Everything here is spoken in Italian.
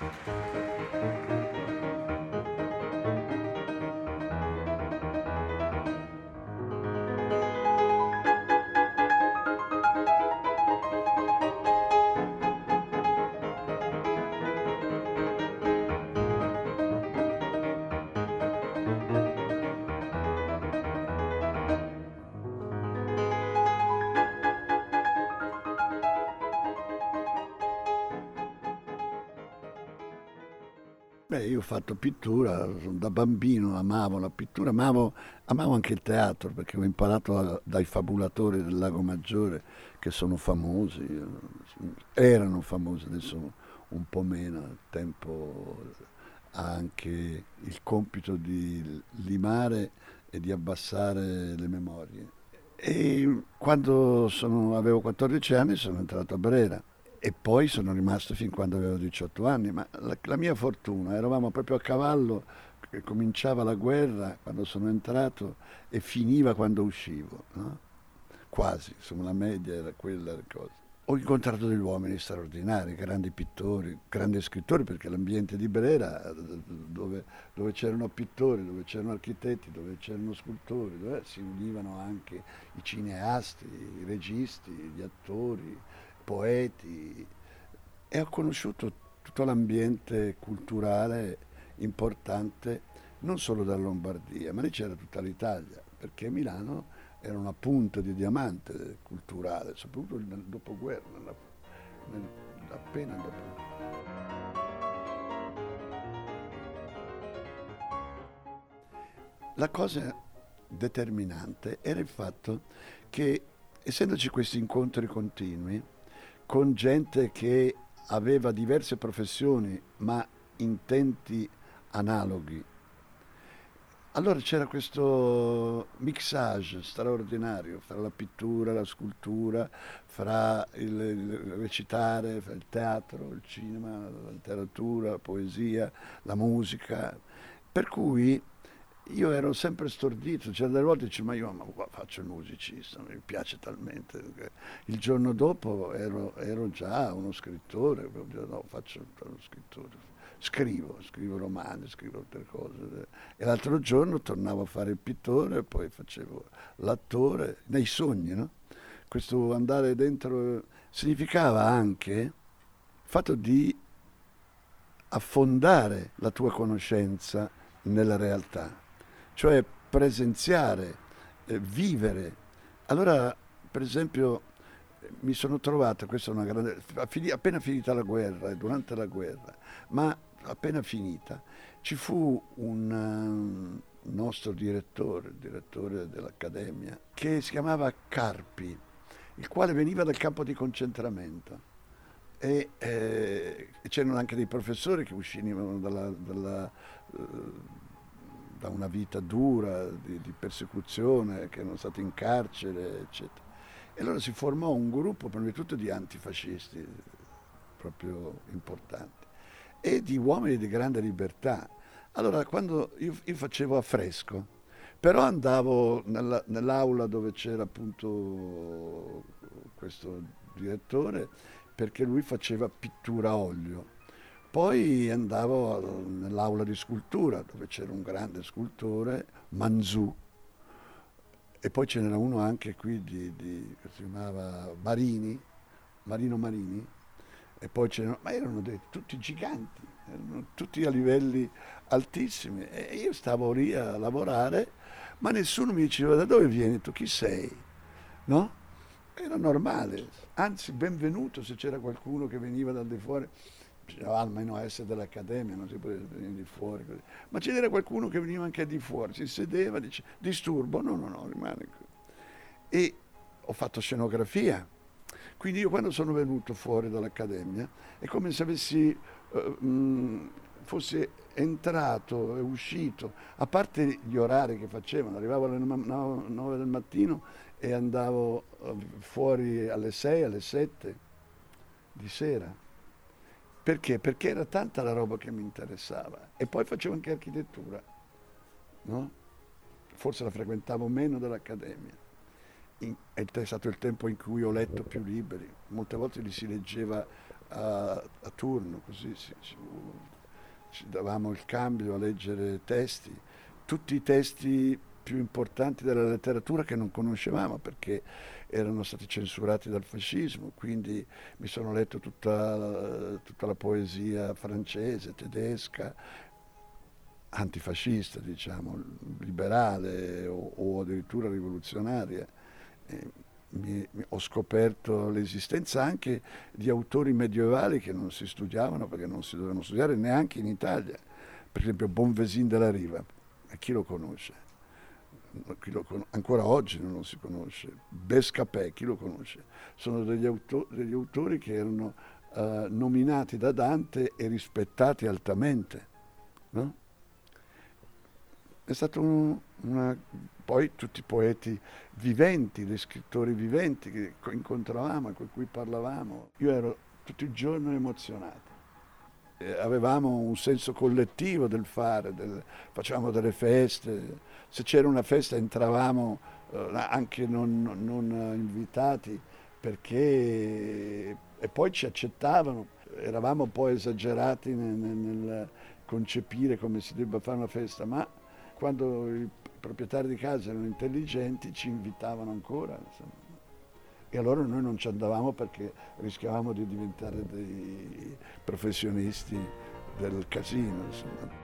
Beh, io ho fatto pittura, da bambino amavo la pittura, amavo anche il teatro perché ho imparato dai fabulatori del Lago Maggiore che sono famosi, erano famosi, adesso un po' meno, il tempo ha anche il compito di limare e di abbassare le memorie. E quando avevo 14 anni sono entrato a Brera e poi sono rimasto fin quando avevo 18 anni, ma la mia fortuna, eravamo proprio a cavallo, che cominciava la guerra quando sono entrato e finiva quando uscivo, no? Quasi, insomma la media era quella. Le cose. Ho incontrato degli uomini straordinari, grandi pittori, grandi scrittori, perché l'ambiente di Brera, dove c'erano pittori, dove c'erano architetti, dove c'erano scultori, dove si univano anche i cineasti, i registi, gli attori, poeti, e ho conosciuto tutto l'ambiente culturale importante non solo della Lombardia, ma lì c'era tutta l'Italia, perché Milano era una punta di diamante culturale, soprattutto nel dopoguerra, appena dopo. La cosa determinante era il fatto che, essendoci questi incontri continui, con gente che aveva diverse professioni ma intenti analoghi, allora c'era questo mixage straordinario fra la pittura, la scultura, fra il recitare, fra il teatro, il cinema, la letteratura, la poesia, la musica. Per cui io ero sempre stordito, c'era delle volte dicevo, ma qua faccio il musicista, mi piace talmente. Il giorno dopo ero già uno scrittore, proprio, no, faccio lo scrittore. Scrivo romani, scrivo altre cose. E l'altro giorno tornavo a fare il pittore, poi facevo l'attore, nei sogni, no? Questo andare dentro significava anche il fatto di affondare la tua conoscenza nella realtà, cioè presenziare, vivere. Allora, per esempio, mi sono trovato, questa è una grande, appena finita la guerra e durante la guerra, ma appena finita, ci fu un nostro direttore, il direttore dell'Accademia, che si chiamava Carpi, il quale veniva dal campo di concentramento e c'erano anche dei professori che uscivano da una vita dura di persecuzione, che erano stati in carcere, eccetera. E allora si formò un gruppo, prima di tutto, di antifascisti, proprio importanti, e di uomini di grande libertà. Allora, quando io facevo affresco, però andavo nell'aula dove c'era appunto questo direttore, perché lui faceva pittura a olio. Poi andavo nell'aula di scultura, dove c'era un grande scultore, Manzù, e poi ce n'era uno anche qui che si chiamava Marino Marini, e poi c'erano, ma erano tutti giganti, erano tutti a livelli altissimi, e io stavo lì a lavorare, ma nessuno mi diceva da dove vieni tu, chi sei, no? Era normale, anzi benvenuto se c'era qualcuno che veniva da di fuori, bisognava almeno essere dell'Accademia, non si poteva venire di fuori così. Ma c'era qualcuno che veniva anche di fuori, si sedeva, dice disturbo, no, rimane qui. E ho fatto scenografia, quindi io quando sono venuto fuori dall'Accademia è come se fossi entrato e uscito, a parte gli orari che facevano, arrivavo alle 9 del mattino e andavo fuori alle 6, alle 7 di sera. Perché? Perché era tanta la roba che mi interessava. E poi facevo anche architettura, no? Forse la frequentavo meno dell'Accademia. È stato il tempo in cui ho letto più libri. Molte volte li si leggeva a turno, così ci davamo il cambio a leggere testi, tutti i testi più importanti della letteratura che non conoscevamo perché erano stati censurati dal fascismo, quindi mi sono letto tutta la poesia francese, tedesca, antifascista, diciamo, liberale o addirittura rivoluzionaria. Ho scoperto l'esistenza anche di autori medievali che non si studiavano perché non si dovevano studiare neanche in Italia. Per esempio Bonvesin della Riva, e chi lo conosce? Ancora oggi non lo si conosce. Bescapè, chi lo conosce? Sono degli autori che erano nominati da Dante e rispettati altamente, no? È stato poi tutti i poeti viventi, gli scrittori viventi che incontravamo, con cui parlavamo. Io ero tutto il giorno emozionato. Avevamo un senso collettivo del fare, facevamo delle feste, se c'era una festa entravamo anche non invitati perché e poi ci accettavano, eravamo un po' esagerati nel concepire come si debba fare una festa, ma quando i proprietari di casa erano intelligenti ci invitavano ancora, insomma. E allora noi non ci andavamo perché rischiavamo di diventare dei professionisti del casino, insomma.